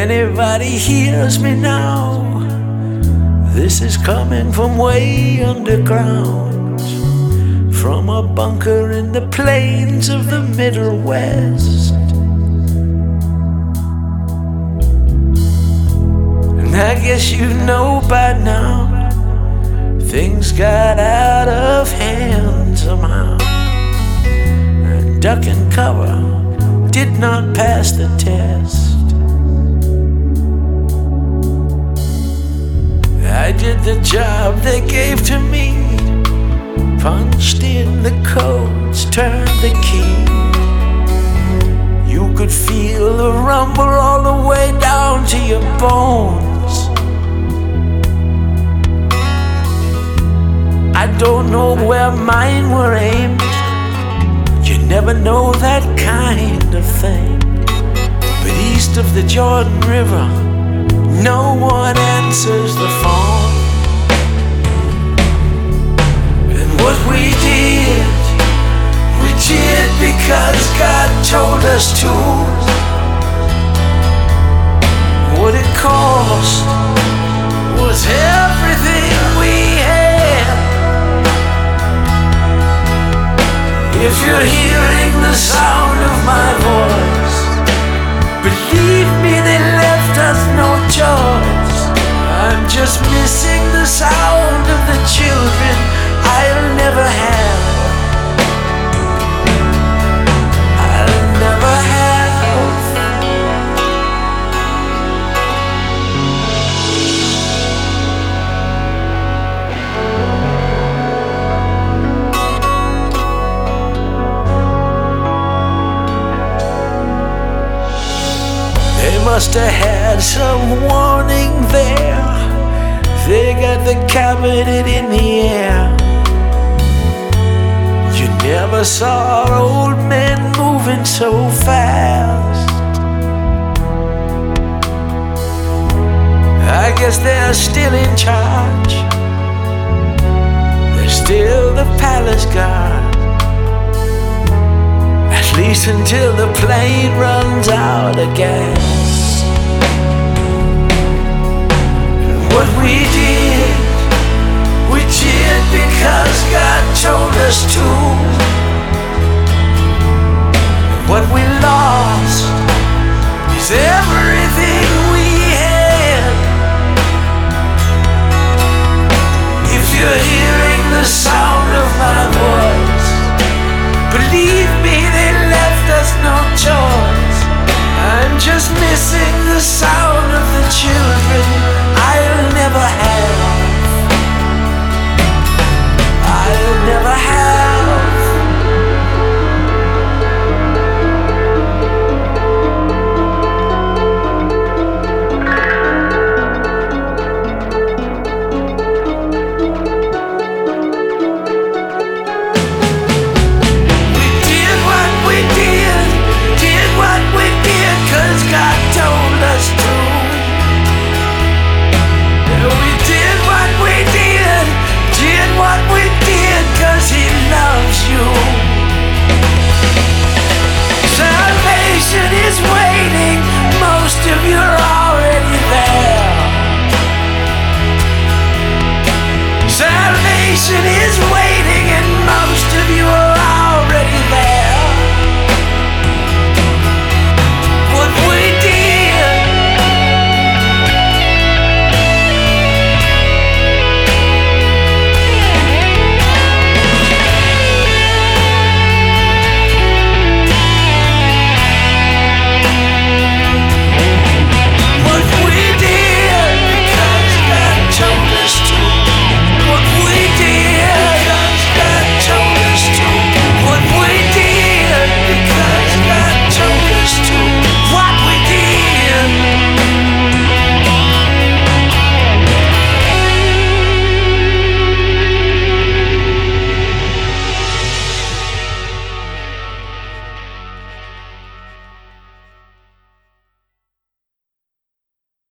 anybody hears me now, this is coming from way underground, from a bunker in the plains of the Middle West. And I guess you know by now, things got out of hand somehow, and duck and cover did not pass the test. I did the job they gave to me, punched in the codes, turned the key. You could feel the rumble all the way down to your bones. I don't know where mine were aimed, you never know that kind of thing. But east of the Jordan River, no one answers the phone. And what we did because God told us to. What it cost was everything we had. If you're hearing the sound of my voice, believe me, they left us no choice. I'm just missing the sound of the children I'll never have. I'll never have. They must have had some warning there. They got the cabinet in the air. You never saw old men moving so fast. I guess they're still in charge. They're still the palace guard, at least until the plane runs out of gas. And what we did because God